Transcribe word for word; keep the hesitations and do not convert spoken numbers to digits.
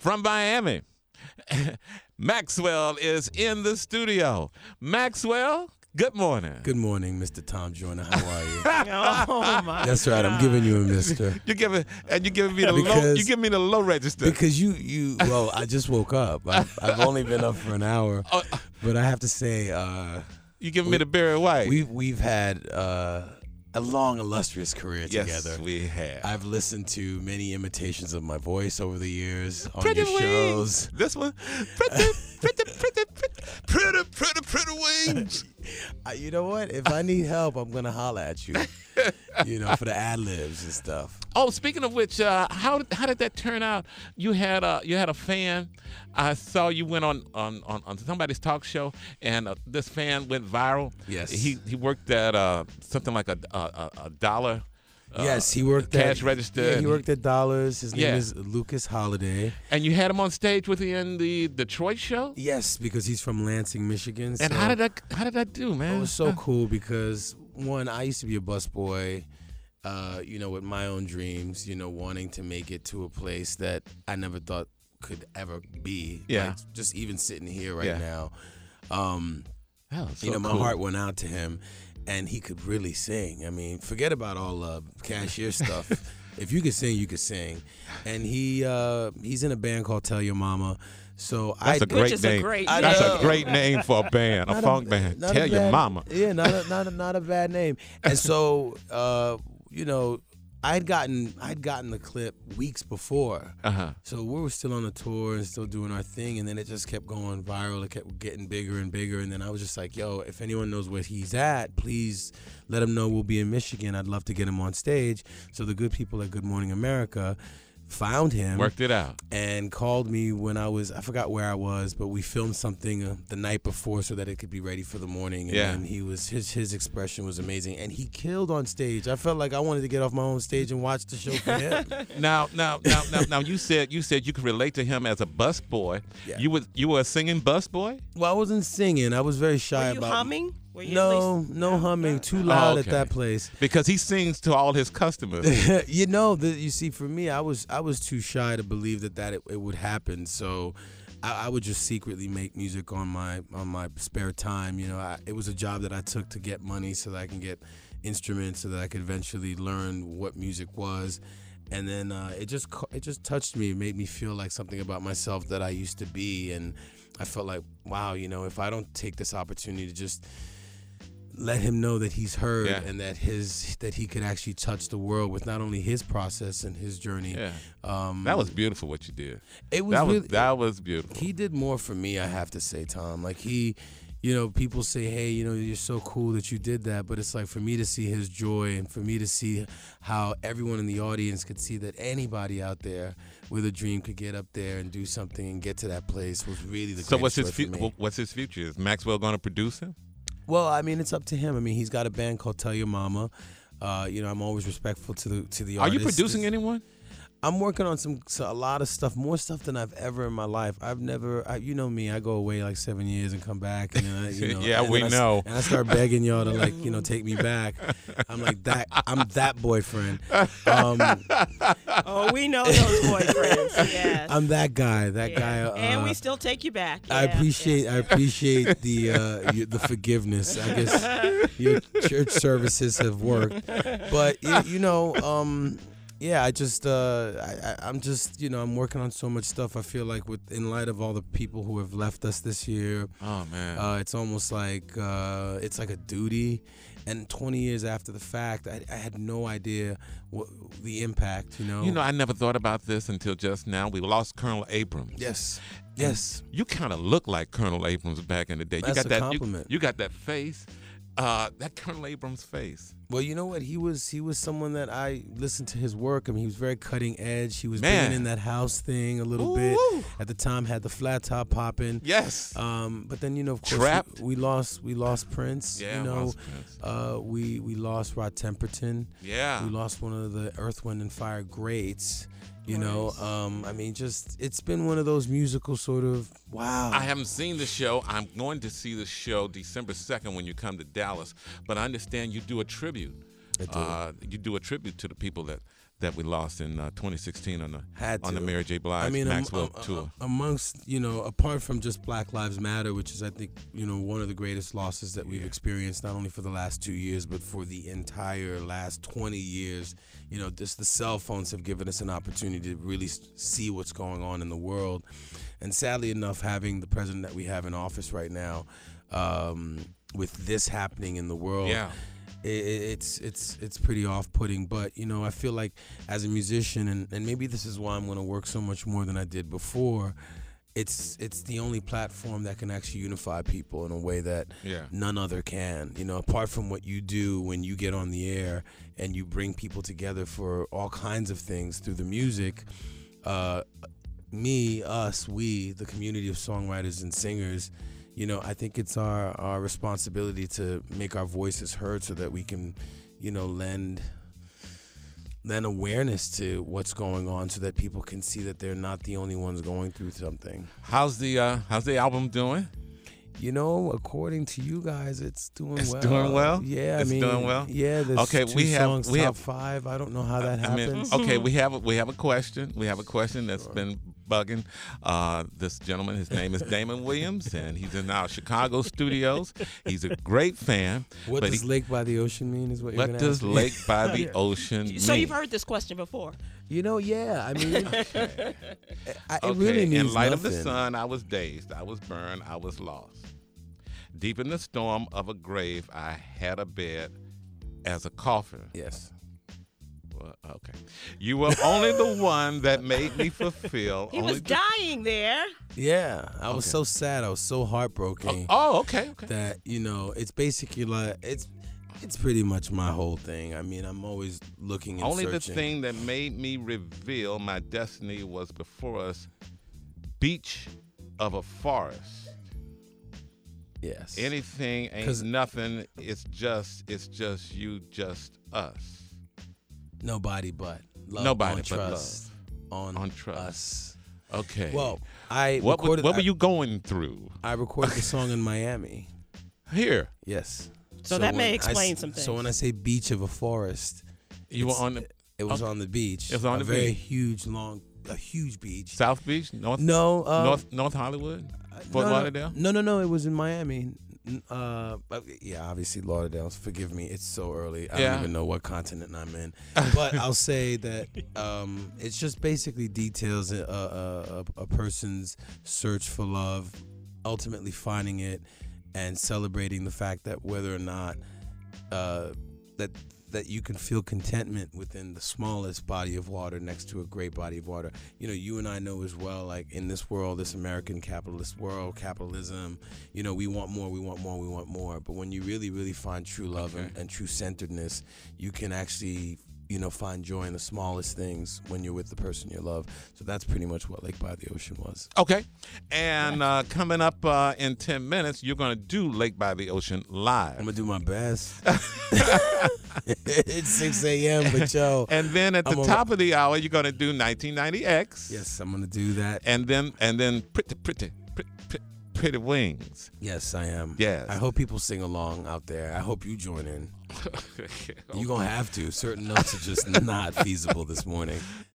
from Miami. Maxwell is in the studio. Maxwell, good morning. Good morning, Mister Tom Joyner. How are you? Oh my That's right. I'm giving you a Mister You giving and you giving me the low. Because- You give me the low register. Because you, you. Well, I just woke up. I've, I've only been up for an hour, Oh, but I have to say, uh, you giving me the Barry White. we've we've had uh, a long, illustrious career yes, together. we have. I've listened to many imitations of my voice over the years on Pretty your wings. shows. This one, pretty, pretty, pretty, pretty, pretty, pretty, pretty wings. Uh, you know what? If I need help, I'm gonna holler at you. You know, for the ad libs and stuff. Oh, speaking of which, uh, how how did that turn out? You had a you had a fan. I saw you went on on, on, on somebody's talk show, and uh, this fan went viral. Yes. He he worked at uh, something like a a, a dollar. Uh, Yes, he worked cash at register. Yeah, he and worked at Dollars. His name Yeah. is Lucas Holiday. And you had him on stage with you in the Detroit show. Yes, because he's from Lansing, Michigan. And so how did that how did that do, man? It was so cool because one, I used to be a busboy, uh, you know, with my own dreams, you know, wanting to make it to a place that I never thought could ever be. Yeah. Like, just even sitting here right Yeah. now. Um, That was so you know, my cool. heart went out to him, and he could really sing. I mean, forget about all uh, cashier stuff. If you could sing, you could sing. And he uh, he's in a band called Tell Your Mama. So That's I a great Which is a name. great I That's know. a great name for a band, a Not funk band. not a Tell your bad- mama. Yeah, not a, not a, not a bad name. And so, uh, you know, I'd gotten I'd gotten the clip weeks before. Uh huh. So we were still on the tour and still doing our thing, and then it just kept going viral. It kept getting bigger and bigger, and then I was just like, "Yo, if anyone knows where he's at, please let him know we'll be in Michigan. I'd love to get him on stage." So the good people at Good Morning America found him Worked it out. and called me when I was, I forgot where I was, but we filmed something uh, the night before so that it could be ready for the morning. And Yeah. then he was, his his expression was amazing, and he killed on stage. I felt like I wanted to get off my own stage and watch the show for him. Now, now, now, now, now, you said you said you could relate to him as a bus boy. Yeah. You was you were a singing bus boy. Well, I wasn't singing. I was very shy Were you about humming? Were you at No, least- no humming. Too loud okay. at that place. Because he sings to all his customers. you know, the, you see, for me, I was I was too shy to believe that that it, it would happen. So I, I would just secretly make music on my on my spare time. You know, I, it was a job that I took to get money so that I can get instruments, so that I could eventually learn what music was. And then uh, it just ca- it just touched me. It made me feel like something about myself that I used to be. And I felt like, wow, you know, if I don't take this opportunity to just let him know that he's heard Yeah. and that his that he could actually touch the world with not only his process and his journey. Yeah. Um, That was beautiful what you did. it was That was really, that was beautiful. he did more for me, I have to say, Tom. Like he, you know, people say, hey, you know, you're so cool that you did that, but it's like for me to see his joy and for me to see how everyone in the audience could see that anybody out there with a dream could get up there and do something and get to that place was really the So what's his greatest joy for fu- me. what's his future? Is Maxwell going to produce him? Well, I mean, it's up to him. I mean, he's got a band called Tell Your Mama. Uh, you know, I'm always respectful to the to the Are you artists. producing anyone? I'm working on some so a lot of stuff, more stuff than I've ever in my life. I've never, I, you know me, I go away like seven years and come back, and then I, you know, Yeah, and we then I s- know. and I start begging y'all to like, you know, take me back. I'm like that. I'm that boyfriend. Um, Oh, we know those boyfriends. Yes. I'm that guy. That Yeah. guy. Uh, and we still take you back. I Yeah, appreciate yes. I appreciate the uh, you- the forgiveness. I guess your church services have worked, but you, you know, um, yeah, I just uh, I, I, I'm just you know I'm working on so much stuff. I feel like with in light of all the people who have left us this year, Oh man. uh, it's almost like uh, it's like a duty. And twenty years after the fact, I, I had no idea what the impact. You know. you know, I never thought about this until just now. We lost Colonel Abrams. Yes. Yes. You kind of look like Colonel Abrams back in the day. You That's got a that. you- compliment. You, got that face. Uh, that Colonel Abrams face. Well, you know what? He was he was someone that I listened to his work. I mean, he was very cutting edge. He was Man. bringing in that house thing a little bit. Ooh. At the time, had the flat top popping. Yes. Um, but then you know, of course, Trapped. we, we lost we lost Prince. Yeah, you know, lost Prince. Uh, we we lost Rod Temperton. yeah. We lost one of the Earth, Wind, and Fire greats. You know, um, I mean, just it's been one of those musical sort of wow. I haven't seen the show. I'm going to see the show December second when you come to Dallas. But I understand you do a tribute. I do. Uh, you do a tribute to the people that that we lost in uh, twenty sixteen on the Had on the to. Mary J. Blige I mean, am- Maxwell am- tour. amongst, you know, apart from just Black Lives Matter, which is, I think, you know, one of the greatest losses that we've Yeah. experienced, not only for the last two years, but for the entire last twenty years. You know, just the cell phones have given us an opportunity to really s- see what's going on in the world. And sadly enough, having the president that we have in office right now, um, with this happening in the world, Yeah. it, it's it's it's pretty off-putting. But you know, I feel like as a musician, and, and maybe this is why I'm going to work so much more than I did before. It's it's the only platform that can actually unify people in a way that Yeah. none other can. You know, apart from what you do when you get on the air and you bring people together for all kinds of things through the music. Uh, me, us, we, the community of songwriters and singers, you know, I think it's our, our responsibility to make our voices heard so that we can, you know, lend lend awareness to what's going on so that people can see that they're not the only ones going through something. How's the uh, how's the album doing? You know, according to you guys, it's doing It's well. doing well? Yeah, It's I mean, doing well? Yeah, there's Okay, two we have- songs we top have- five. I don't know how that I mean, happens. okay, we have a, we have a question. We have a question that's Sure. been bugging uh, this gentleman. His name is Damon Williams, and he's in our Chicago studios. He's a great fan. What but does he- Lake by the Ocean mean? Is what you're What gonna does ask me? Lake by the Ocean mean? So you've heard this question before. You know, yeah. I mean, it, I, it Okay, really means in light nothing. of the sun, I was dazed, I was burned, I was lost. Deep in the storm of a grave, I had a bed as a coffin. Yes. Well, okay. You were only the one that made me fulfill. He only was the- dying there. Yeah, I was Okay. so sad. I was so heartbroken Oh, okay, okay. that you know, it's basically like it's it's pretty much my whole thing. I mean, I'm always looking and Only the searching. thing that made me reveal my destiny was before us. Beach of a forest. Yes. Anything 'Cause- ain't nothing. It's just, it's just you, just us. Nobody but love Nobody on but trust on, On trust. us. Okay. Well, I what, recorded. what were I, you going through? I recorded the song in Miami. Here, Yes. So that may when I explain s- some So when I things. say beach of a forest, you were it's- on the it was Okay. on the beach. It was on a the very beach. huge, long, a huge beach. South Beach, North, No, uh, North, North Hollywood, Fort no, no, Lauderdale. No, no, no. It was in Miami. N- Uh, but yeah, obviously Lauderdale. Forgive me, it's so early. I Yeah. don't even know what continent I'm in. But I'll say that um, it's just basically details a, a, a, a person's search for love, ultimately finding it, and celebrating the fact that whether or not uh, that that you can feel contentment within the smallest body of water next to a great body of water. You know, you and I know as well, like in this world, this American capitalist world, capitalism, you know, we want more, we want more, we want more. But when you really, really find true love and, Okay. and true centeredness, you can actually, you know, find joy in the smallest things when you're with the person you love. So that's pretty much what Lake by the Ocean was. Okay. And uh, coming up uh, in ten minutes, you're going to do Lake by the Ocean live. I'm gonna do my best. It's six a.m. but yo, And then at the I'm a- top of the hour, you're going to do nineteen ninety X. yes, I'm gonna do that. And then and then pretty pretty pretty, pretty, pretty wings. Yes, I am. Yes. I hope people sing along out there. I hope you join in. You're gonna have to. Certain notes are just not feasible this morning.